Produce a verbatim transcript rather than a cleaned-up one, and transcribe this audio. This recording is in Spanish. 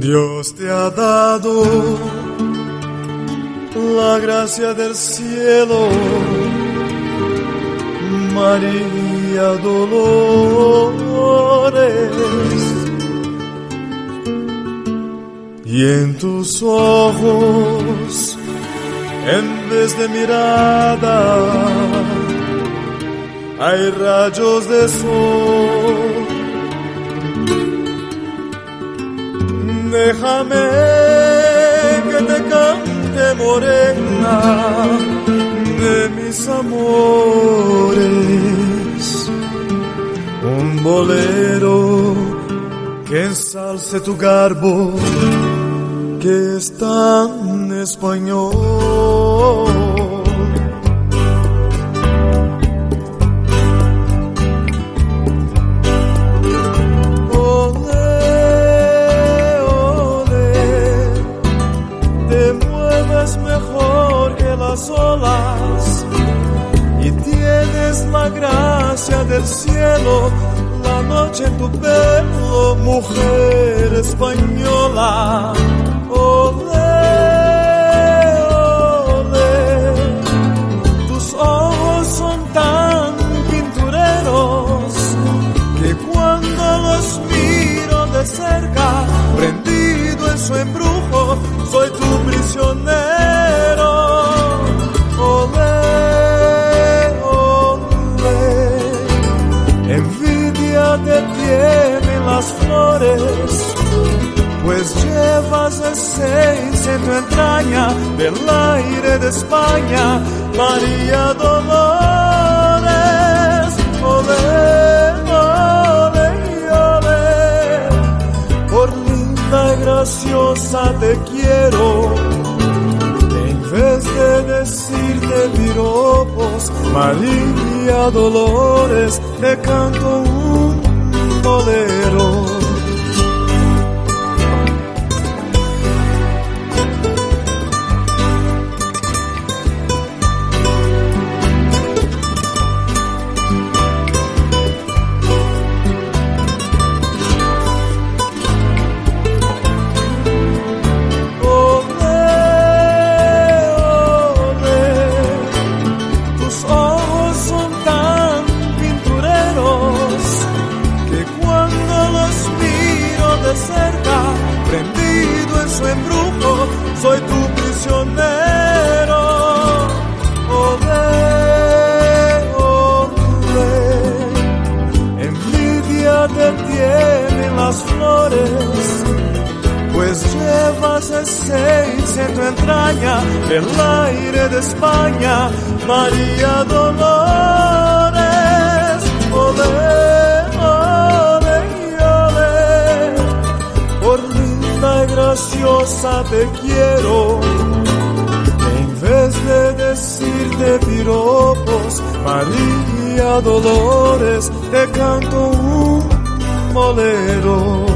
Dios te ha dado la gracia del cielo, María Dolores, y en tus ojos, en vez de mirada, hay rayos de sol. Déjame que te cante, morena, de mis amores, un bolero que ensalce tu garbo, que es tan español. Mejor que las olas y tienes la gracia del cielo, la noche en tu pelo, mujer española. Olé, olé, tus ojos son tan pintureros que cuando los miro de cerca, prendido en su embrujo, soy tu prisionero. Olé, olé, envidia te tienen las flores, pues llevas esencia en tu entraña del aire de España, María Dolores. Olé, olé, olé, por linda y graciosa te quiero. En vez de decirte piropos, María Dolores, te canto un bolero. Prendido en su embrujo, soy tu prisionero. Olé, olé, envidia te tienen las flores, pues llevas esencia en tu entraña del aire de España, María Dolores. Olé, graciosa te quiero, en vez de decirte piropos, María Dolores, te canto un bolero.